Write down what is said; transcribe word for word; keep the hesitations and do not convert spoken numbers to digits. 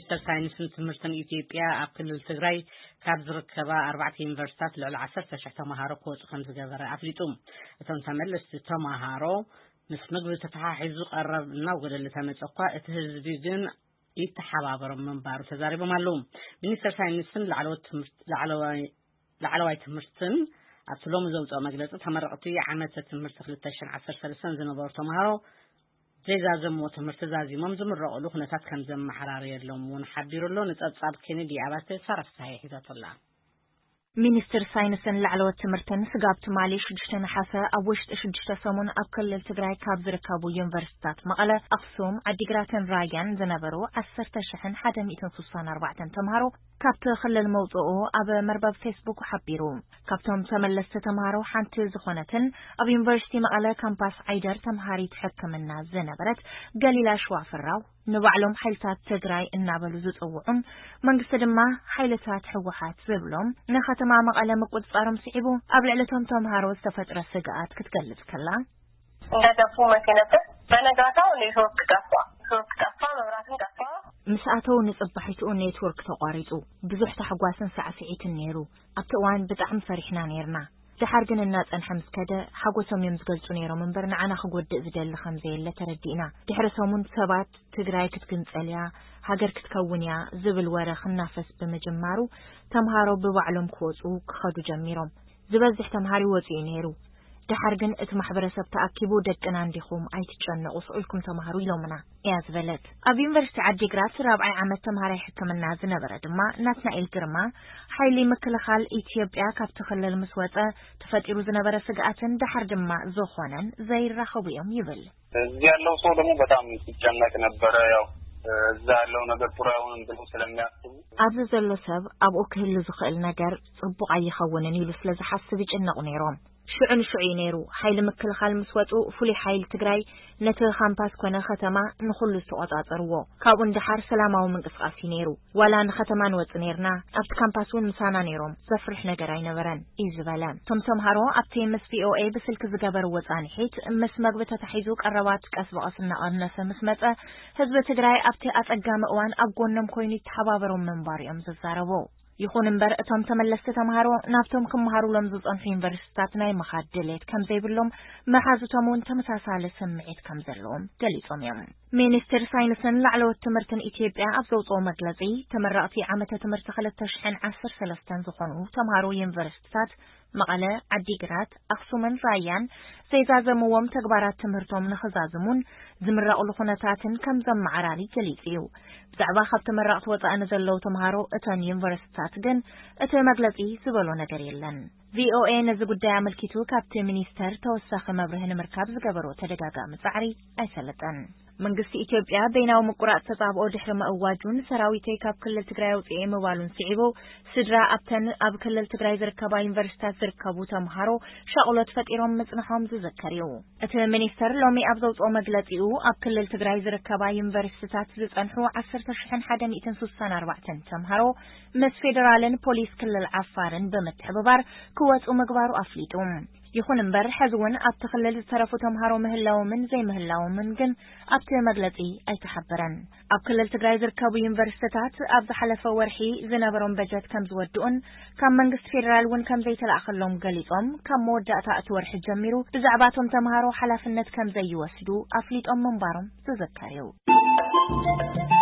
ሚኒስትር ሳይንስን ትምህርትን ኢትዮጵያ ኣብ ክልል ትግራይ ካብ ዝርከባ ኣርባዕተ ዩኒቨርሲቲታት ልዕሊ ዓሰርተ ሽሕ ተማሃሮ ክወፁ ከም ዝገበረ ኣፍሊጡ እቶም ተመለስቲ ተማሃሮ ምስ ምግቢ ተተሓሒዙ ቀረብ እናው ገደል ተመጸኳ እቲ ህዝቢ ግን ይተሓባበሮም መንባሩ ተዛሪቦም ኣለው ሚኒስትር ሳይንስን ለዓለዋይ ትምህርት ለዓለዋይ ለዓለዋይ ትምህርትን ኣብቶም ዘውፅኦ መግለጺ ተመረቕቲ ዓመተ ትምህርት ሁለት ሺህ ዓሰርተ ሰለስተ ዝነበሩ ተማሃሮ ጀዛዘም ትምህርት ዛዚሞም ዝምረقሉ ኩነታት ከም ዘመሓራር የሎም ወንሓቢሩሎ ንጸጻብ ኬኔዲ ኣባተ ሰረፍሳይ ሒዛቶላ ሚኒስትር ሳይንስን ለዓለዋይ ትምህርትን ስጋብ ትማሊ ሽዱሽተ ነሐሰ ኣብ ውሽጢ ሽዱሽተ ሰሙን ኣብ ክልል ትግራይ ካብ ዝርከቡ ዩኒቨርሲቲታት መቐለ ኣክሱም ዓዲግራትን ራያን ዝነበሩ ዓሰርተ ሽሕ ሓደ ሚእትን ስሳን ኣርባዕተ ተማሃሮ ካብቲ ክልል መውጽኡ ኣብ መርበብ ፌስቡክ ሓቢሩ ካብቶም ተመለስቲ ተማሃሮ ሓንቲ ዝኾነትን ኣብ ዩኒቨርሲቲ መቐለ ካምፓስ ዓይደር ተምሃሪት ሕክምና ዝነበረት ገሊላ ሸዋፍራው ንባዕሎም ሓይልታት ትግራይ እናበሉ ዝጽውዑን መንግስቲ ድማ ሓይልታት ህወሓት ዝብሎም ንከተማ መቐለ መቆጻጸሮም ሲዒቡ ኣብ ልዕለቶም ተምሃሮ ዝተፈጥረ ስግኣት ክትገልጽ ከላ እንደደፉ መኪናት በነጋታው ኔትወርክ ጠፋ ኔትወርክ ጠፋ መብራትን ጠፋ مسأتو نصبحيتو نيتورك تقاريتو بزح تحقواسن ساعسيتن نيرو ابتوان بطعم فرحنا نيرنا تحرجن الناس انحمس كده حقوسهم يمزقلصو نيرو منبرنا انا خغود زدل خمزه يله تردينا تحرسومن سبات تግራይ ክትግንጸልያ ሀገር ክትከውንያ ዝብል ወረኽ እናፈስ በመጀመሩ ተምሃሮ በባዕሎም ክወጹ ክኸዱ ጀሚሮም ዝበዝሕ ተምሃሪ ወጪ ነይሩ دحرجن ات محبرسب تأكيبو دقنا عندكم اي تتشنقوا سؤالكم تمهارو يلومنا اياز بلد اب يونيفرسيتي عديغرات رابعي عمد تمهاري حكمنا زنبره دما ناتنا الجرما حيلي مكلخال ايثيوبيا كاب تخلل مسوطه تفطيرو زنبره سغاتن دحر دما زخونن زي رخويم يبل እዚህ ያለው ሰው ደግሞ በጣም ሲጨነቅ ነበር ያው እዛ ያለው ነገር ቱራውን ብሎ ስለሚያስቡ ኣብዚ ዘሎ ሰብ ኣብ ኦክህል ዝኽእል ነገር ጽቡቕ ኣይኸውንን ይሉ ስለ ዝሓስብ ይጭነቁ ነይሮም شعن شعي نيرو حيل مكلخال مسوطو فولي حيل تግራይ ነቲ ካምፓስ ኮነ ከተማ ንኹሉ ተቆጣጠርዎ ካብኡን ድሓር ሰላማዊ መንቀሳቀሲ ነይሩ ዋላ ንከተማ ንወጽ ነርና ኣብቲ ካምፓስውን ምሳና ነይሮም ዘፍርሕ ነገር ኣይነበረን ይዝበላን ቶም ተምሃሮ ኣብቲ ኤም ኤስ ቪ ኦ ኤ ብስልክ ዝገበሩ ወጻንሒት ምስ መግቢ ተታሒዙ ቀረባት ቀስ በቀስና ቀነሰ ምስመጸ ህዝቢ ትግራይ ኣብቲ ኣጸጋሚ እዋን ኣብ ጎኖም ኮይኑ ተሓባበሮም መንባሪኦም ዝዛረቦ ይኹን እምበር እቶም ተመለስቲ ተምሃሮ ናብቶም ክመሃሩሎም ዝጸንሑ ዩኒቨርሲቲታት ናይ መሓደለት ከም ዘይብሎም መሓዙቶምን ተመሳሳለ ስምዒት ከም ዘለዎም ገሊጾም እዮም ሚኒስትር ሳይንስን ለዓለዋይ ትምህርትን ኢትዮጵያ ኣብ ዘውጽኦ መግለጺ ተመረቕቲ ዓመተ ትምህርቲ ሁለት ሺህ ዓሰርተ ሰለስተ ዝኾኑ ተምሃሮ ዩኒቨርሲቲታት መቐለ ዓዲግራት ኣክሱምን ራያን ዘይዛዘምዎም ተግባራት ትምህርቶም ንኽዛዝሙን ዝምረቕሉ ኩነታትን ከም ዘመዓራሪ ገሊጽዩ ብዛዕባ ካብ ተመረቕቲ ወጻእን ዘለው ተምሃሮ እተን ዩኒቨርሲቲታት ግን እቲ መግለጺ ዝበሎ ነገር የለን ቪ ኦ ኤ ነዚ ጉዳይ ኣመልኪቱ ካብቲ ሚኒስተር ተወሳኺ መብርሂ ንምርካብ ዝገበሮ ተደጋጋሚ ጻዕሪ ኣይሰለጠን መንግስቲ ኢትዮጵያ በይናው ምቁራጽ ተጻብኦ ድሕሪ መእዋጁን ሰራዊተይ ካብ ክልል ትግራይ ወጽኤ ምባሉን ሲዒቦ ስድራ ኣብተን ኣብ ክልል ትግራይ ዝርከባ ዩኒቨርሲቲታት ዝርከቡ ተምሃሮ ሻቅሎት ፈጢሮም ምጽንሖም ዝዘከርዩ እቲ ሚኒስተር ሎሚ ኣብ ዘውጽኦ መግለጺኡ ኣብ ክልል ትግራይ ዝርከባ ዩኒቨርሲቲታት ዝጸንሑ ዓሰርተ ሽሕ ሓደ ሚእትን ስሳን ኣርባዕተ ተምሃሮ ምስ ፌደራልን ፖሊስ ክልል ዓፋርን በመተባባር ክወጹ ምግባሩ ኣፍሊጡ ይኹን እምበር ሕዝውን ኣብ ተኽልል ዝተረፉ ተምሃሮ ምህላዎምን ዘይምህላዎምን ግን ኣብቲ መግለጺ ኣይተሓበረን ኣብ ክልል ትግራይ ዝርከቡ ዩኒቨርሲቲታት ኣብ ዝሓለፈ ወርሒ ዝነበሮም በጀት ከም ዝወድኡን ካብ መንግስቲ ፌደራል እውን ከም ዘይተላኣኸሎም ገሊጾም ካብ መወዳእታ እቲ ወርሒ ጀሚሩ ብዛዕባቶም ተምሃሮ ሓላፍነት ከም ዘይወስዱ ኣፍሊጦም መንባሮም ዝዘከርዩ